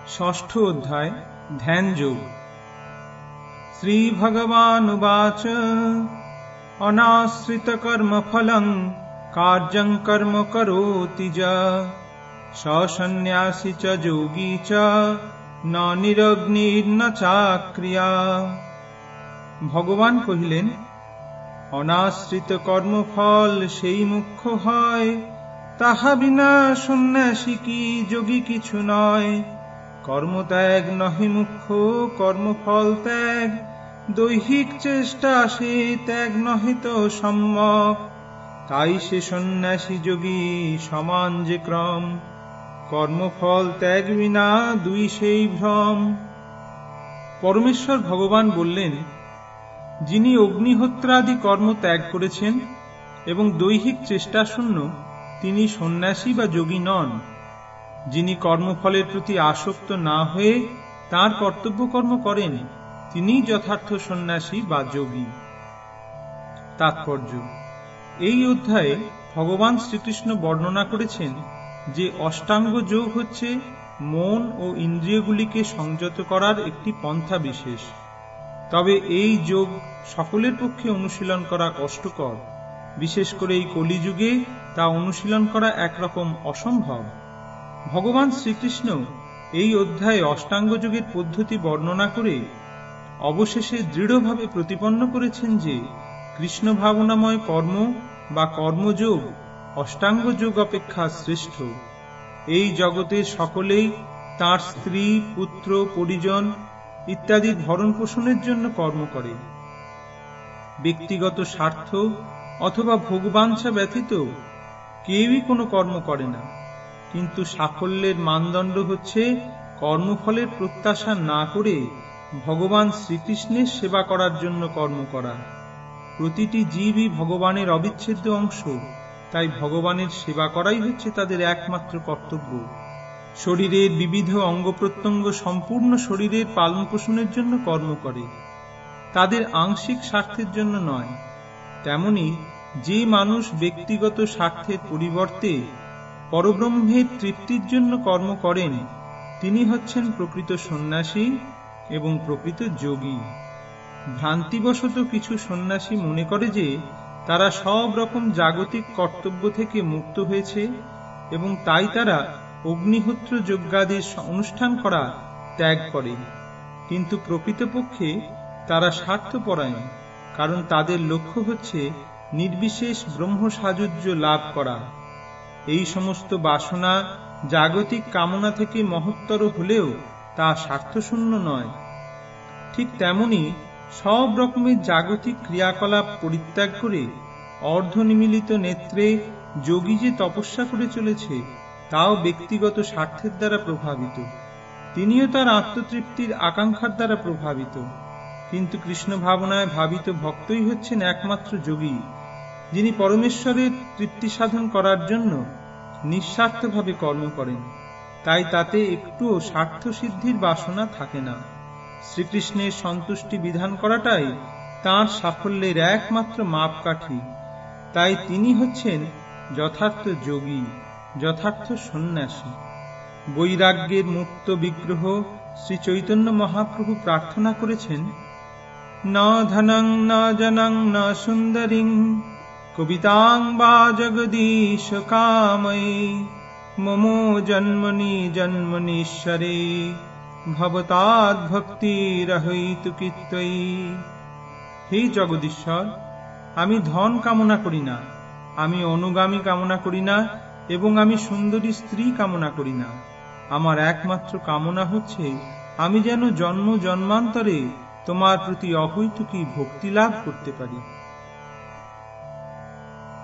ষষ্ঠ অধ্যায় ধ্যান যোগ। শ্রী ভগবান উবাচ অনাশ্রিত কর্ম ফলং কার্যং কর্ম করোতি য সন্ন্যাসী চ যোগী চ ন নিরগ্নির্ন চাক্রিয়া। ভগবান কহিলেন, অনাশ্রিত কর্মফল সেই মুখ্য হয়, তাহা বিনা সন্ন্যাসী কি যোগী কিছু নয়। কর্মত্যাগ নহে মুখ্য, কর্মফল ত্যাগ, দৈহিক চেষ্টা সে ত্যাগ নহে তো সম্যক। তাই সে সন্ন্যাসী যোগী সমান যে ক্রম, কর্মফল ত্যাগ বিনা দুই সেই ভ্রম। পরমেশ্বর ভগবান বললেন, যিনি অগ্নিহোত্রাদি কর্ম ত্যাগ করেছেন এবং দৈহিক চেষ্টা শূন্য, তিনি সন্ন্যাসী বা যোগী নন। যিনি কর্মফলের প্রতি আসক্ত না হয়ে তাঁর কর্তব্য কর্ম করেন, তিনিই যথার্থ সন্ন্যাসী বা যোগী। তাৎপর্য: এই অধ্যায়ে ভগবান শ্রীকৃষ্ণ বর্ণনা করেছেন যে অষ্টাঙ্গ যোগ হচ্ছে মন ও ইন্দ্রিয়গুলিকে সংযত করার একটি পন্থা বিশেষ। তবে এই যোগ সকলের পক্ষে অনুশীলন করা কষ্টকর, বিশেষ করে এই কলিযুগে তা অনুশীলন করা একরকম অসম্ভব। ভগবান শ্রীকৃষ্ণ এই অধ্যায়ে অষ্টাঙ্গ যোগের পদ্ধতি বর্ণনা করে অবশেষে দৃঢ়ভাবে প্রতিপন্ন করেছেন যে কৃষ্ণ ভাবনাময় কর্ম বা কর্মযোগ অষ্টাঙ্গ যোগ অপেক্ষা শ্রেষ্ঠ। এই জগতের সকলেই তার স্ত্রী, পুত্র, পরিজন ইত্যাদি ভরণ পোষণের জন্য কর্ম করে। ব্যক্তিগত স্বার্থ অথবা ভোগবাঞ্ছা ব্যতীত কেউই কোনো কর্ম করে না। কিন্তু সাফল্যের মানদণ্ড হচ্ছে কর্মফলের প্রত্যাশা না করে ভগবান শ্রীকৃষ্ণের সেবা করার জন্য কর্ম করা। প্রতিটি জীবই ভগবানের অবিচ্ছেদ্য অংশ, তাই ভগবানের সেবা করাই হচ্ছে তাদের একমাত্র কর্তব্য। শরীরের বিবিধ অঙ্গ প্রত্যঙ্গ সম্পূর্ণ শরীরের পালন পোষণের জন্য কর্ম করে, তাদের আংশিক স্বার্থের জন্য নয়। তেমনি যে মানুষ ব্যক্তিগত স্বার্থের পরিবর্তে পরব্রহ্মের তৃপ্তির জন্য কর্ম করেন, তিনি হচ্ছেন প্রকৃত সন্ন্যাসী এবং প্রকৃত যোগী। ভ্রান্তিবশত কিছু সন্ন্যাসী মনে করে যে তারা সব রকম জাগতিক কর্তব্য থেকে মুক্ত হয়েছে এবং তাই তারা অগ্নিহোত্র যজ্ঞাদির অনুষ্ঠান করা ত্যাগ করে। কিন্তু প্রকৃতপক্ষে তারা স্বার্থপরায়ণ, কারণ তাদের লক্ষ্য হচ্ছে নির্বিশেষ ব্রহ্ম সাযুজ্য লাভ করা। এই সমস্ত বাসনা জাগতিক কামনা থেকে মহত্তর হলেও তা স্বার্থশূন্য নয়। ঠিক তেমনি সব রকমের জাগতিক ক্রিয়াকলাপ পরিত্যাগ করে অর্ধনিমীলিত নেত্রে যোগী যে তপস্যা করে চলেছে, তাও ব্যক্তিগত স্বার্থের দ্বারা প্রভাবিত। তিনিও তার আত্মতৃপ্তির আকাঙ্ক্ষার দ্বারা প্রভাবিত। কিন্তু কৃষ্ণ ভাবনায় ভাবিত ভক্তই হচ্ছেন একমাত্র যোগী, যিনি পরমেশ্বরের তৃপ্তি সাধন করার জন্য নিঃস্বার্থভাবে কর্ম করেন। তাই তাতে একটুও স্বার্থ সিদ্ধির বাসনা থাকে না। শ্রীকৃষ্ণের সন্তুষ্টি বিধান করাটাই তাঁর সাফল্যের একমাত্র মাপকাঠি। তাই তিনি হচ্ছেন যথার্থ যোগী, যথার্থ সন্ন্যাসী। বৈরাগ্যের মুক্ত বিগ্রহ শ্রী চৈতন্য মহাপ্রভু প্রার্থনা করেছেন, ন ধনং ন জনং ন সুন্দরীং কবিতাং বা জগদীশ কাময়ে মমো জন্মনি জন্মনীশ্বরে ভবতাৎ ভক্তিরহৈতু কীর্তয়ী। হে জগদীশ্বর, আমি ধন কামনা করি না, আমি অনুগামী কামনা করি না এবং আমি সুন্দরী স্ত্রী কামনা করি না। আমার একমাত্র কামনা হচ্ছে আমি যেন জন্ম জন্মান্তরে তোমার প্রতি অহৈতুকী ভক্তি লাভ করতে পারি।